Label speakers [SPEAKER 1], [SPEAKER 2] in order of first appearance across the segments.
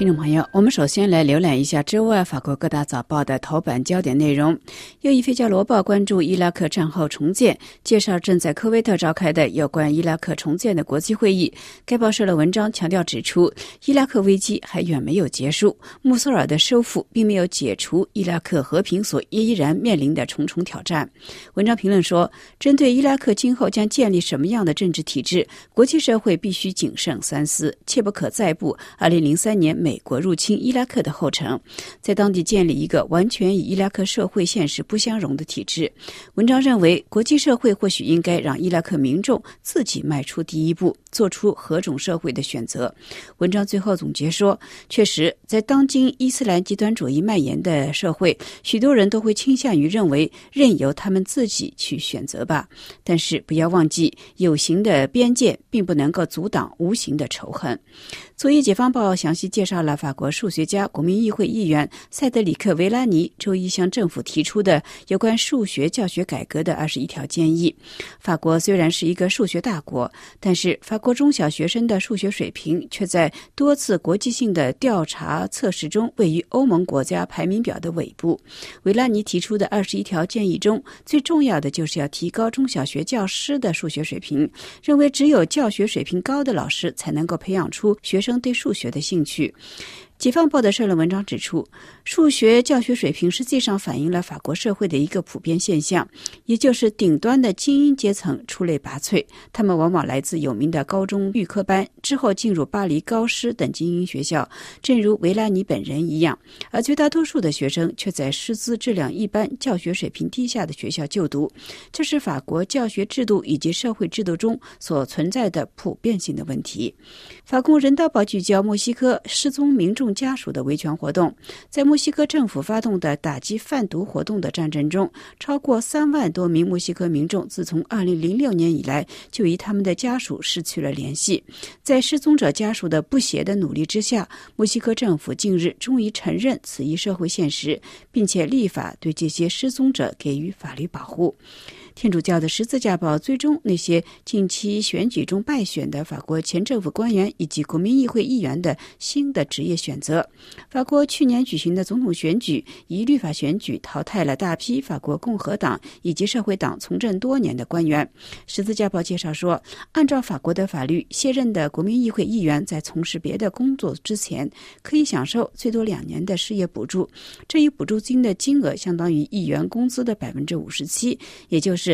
[SPEAKER 1] 听众朋友，我们首先来浏览一下周二法国各大早报的头版焦点内容。右翼《费加罗报》关注伊拉克战后重建，介绍正在科威特召开的有关伊拉克重建的国际会议。该报社的文章强调指出，伊拉克危机还远没有结束，穆苏尔的收复并没有解除伊拉克和平所依然面临的重重挑战。文章评论说，针对伊拉克今后将建立什么样的政治体制，国际社会必须谨慎三思，切不可再步2003年美国入侵伊拉克的后尘，在当地建立一个完全与伊拉克社会现实不相容的体制。文章认为，国际社会或许应该让伊拉克民众自己迈出第一步，做出何种社会的选择。文章最后总结说，确实，在当今伊斯兰极端主义蔓延的社会，许多人都会倾向于认为任由他们自己去选择吧。但是不要忘记，有形的边界并不能够阻挡无形的仇恨。左翼《解放报》详细介绍了法国数学家、国民议会议员塞德里克·维拉尼周一向政府提出的有关数学教学改革的21条建议。法国虽然是一个数学大国，但是法国中小学生的数学水平却在多次国际性的调查测试中位于欧盟国家排名表的尾部。维拉尼提出的21条建议中，最重要的就是要提高中小学教师的数学水平，认为只有教学水平高的老师才能够培养出学生对数学的兴趣。解放报的社论文章指出，数学教学水平实际上反映了法国社会的一个普遍现象，也就是顶端的精英阶层出类拔萃，他们往往来自有名的高中预科班，之后进入巴黎高师等精英学校，正如维拉尼本人一样，而绝大多数的学生却在师资质量一般、教学水平低下的学校就读。这是法国教学制度以及社会制度中所存在的普遍性的问题。法共人道报聚焦墨西哥失踪民众家属的维权活动。在墨西哥政府发动的打击贩毒活动的战争中，超过3万多名墨西哥民众自从2006年以来就与他们的家属失去了联系。在失踪者家属的不懈的努力之下，墨西哥政府近日终于承认此一社会现实，并且立法对这些失踪者给予法律保护。天主教的十字架报追踪那些近期选举中败选的法国前政府官员以及国民议会议员的新的职业选择。法国去年举行的总统选举以律法选举淘汰了大批法国共和党以及社会党从政多年的官员。十字架报介绍说，按照法国的法律，卸任的国民议会议员在从事别的工作之前可以享受最多2年的失业补助，这一补助金的金额相当于议员工资的 57%， 也就是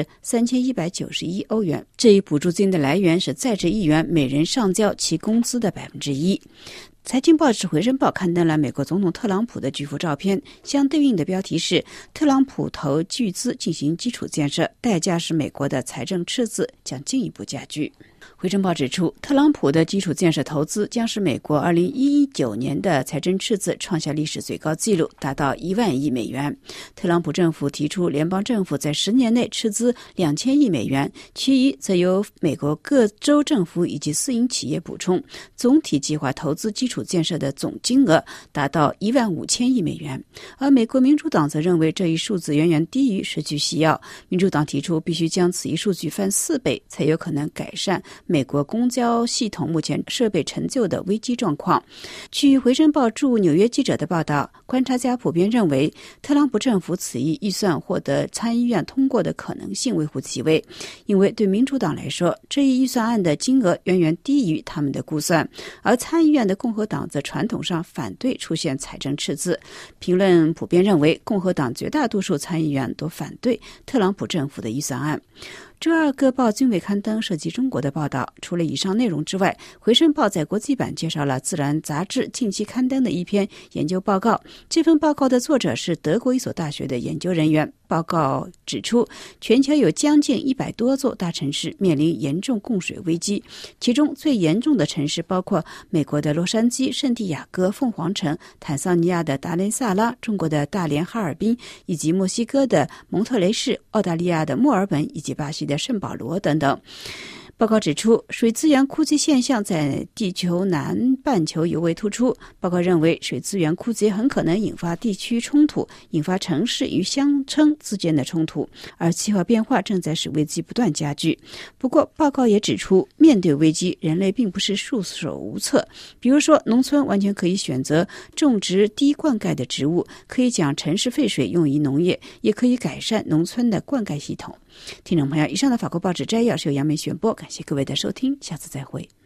[SPEAKER 1] 3191欧元。这一补助金的来源是在职议员每人上交其工资的 1%。财经报纸《回声报》刊登了美国总统特朗普的巨幅照片，相对应的标题是特朗普投巨资进行基础建设，代价是美国的财政赤字将进一步加剧。回声报指出，特朗普的基础建设投资将使美国2019年的财政赤字创下历史最高纪录，达到1万亿美元。特朗普政府提出联邦政府在10年内斥资2000亿美元，其余则由美国各州政府以及私营企业补充，总体计划投资基础建设的总金额达到1万5000亿美元。而美国民主党则认为这一数字远远低于实际需要，民主党提出必须将此一数据翻4倍，才有可能改善美国公交系统目前设备陈旧的危机状况。据回声报驻纽约记者的报道，观察家普遍认为特朗普政府此一预算获得参议院通过的可能性微乎其微，因为对民主党来说，这一预算案的金额远远低于他们的估算，而参议院的共和党则传统上反对出现财政赤字。评论普遍认为，共和党绝大多数参议员都反对特朗普政府的预算案。周二各报均未刊登涉及中国的报道。除了以上内容之外，回声报在国际版介绍了《自然》杂志近期刊登的一篇研究报告。这份报告的作者是德国一所大学的研究人员。报告指出，全球有将近100多座大城市面临严重供水危机，其中最严重的城市包括美国的洛杉矶、圣地亚哥、凤凰城、坦桑尼亚的达雷萨拉、中国的大连、哈尔滨，以及墨西哥的蒙特雷市、澳大利亚的墨尔本以及巴西的圣保罗等等。 报告指出，水资源枯竭现象在地球南半球尤为突出。报告认为，水资源枯竭很可能引发地区冲突，引发城市与乡村之间的冲突，而气候变化正在使危机不断加剧。不过，报告也指出，面对危机，人类并不是束手无策。比如说，农村完全可以选择种植低灌溉的植物，可以将城市废水用于农业，也可以改善农村的灌溉系统。听众朋友，以上的法国报纸摘要是由杨梅选播，感谢各位的收听，下次再会。